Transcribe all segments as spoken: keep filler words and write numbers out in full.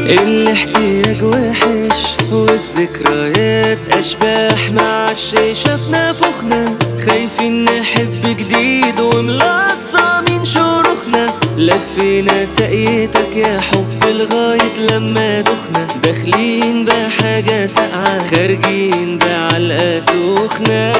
الاحتياج وحش والذكريات أشباح، معادش شافنا فخنا، خايفين نحب جديد وملصمين شروخنا. لفينا سقيتك يا حب لغاية لما دخنا، داخلين بحاجة ساقعة خارجين بعلقة سخنة.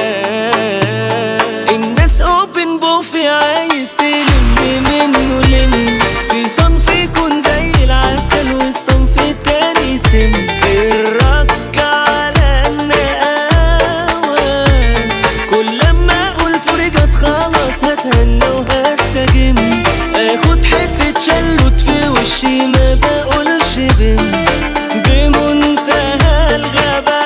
الناس اوبن بوفي عايز تلم منه لم، في صنف يكون زي العسل والصنف التاني سم. الرك على النقاوة كل لما اقول فرجت خلاص هتهنى وهستجم، اخد حتة شلوت في وشي ما بقولش بم، بمنتهى الغباوة.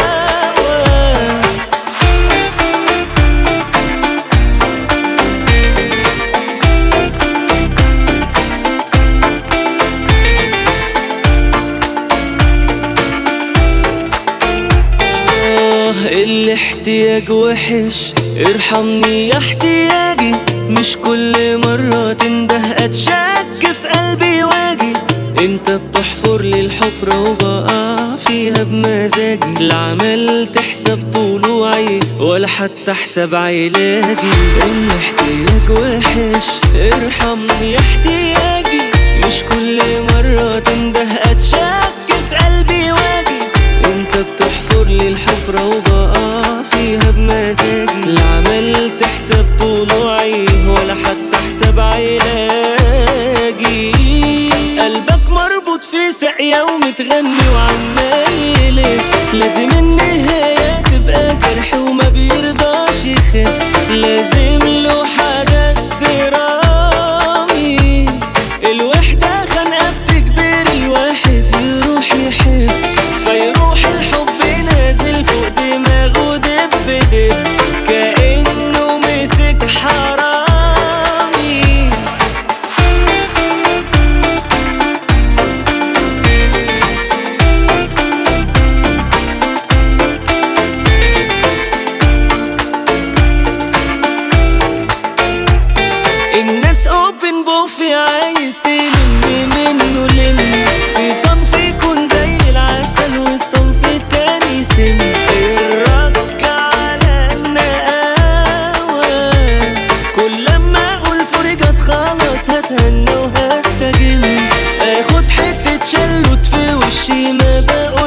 الاحتياج وحش ارحمني يا احتياجي، مش كل مرة تنده اتشك في قلبي واجي. انت بتحفر لي الحفرة وبقع فيها بمزاجي، لا عملت حساب طلوعي ولا حتى حساب علاجي. الاحتياج وحش ارحمني يا احتياجي، مش كل مرة تنده اتشك في قلبي واجي. انت بتحفر لي الحفرة وبقع فيها بمزاجي، لا عملت حساب طلوعي ولا حتى حساب علاجي. قلبك مربوط في ساقية ومتغني وعمال يلف، لازم النهاية تبقى جرح وما بيرضاش يخف، لازم له حدث درامي. الوحدة خانقة بتجبر الواحد يروح يحب، فيروح الحب نازل فوق دماغه دب دب، كأنه مسك حرامي. الناس اوبن بوفي عايز تلم منه لم، في صنف يكون زي العسل والصنف التاني سم. الرك على النقاوة كل لما اقول فرجت خلاص هتهنى وهستجم، اخد حتة شلوت في وشي ما بقول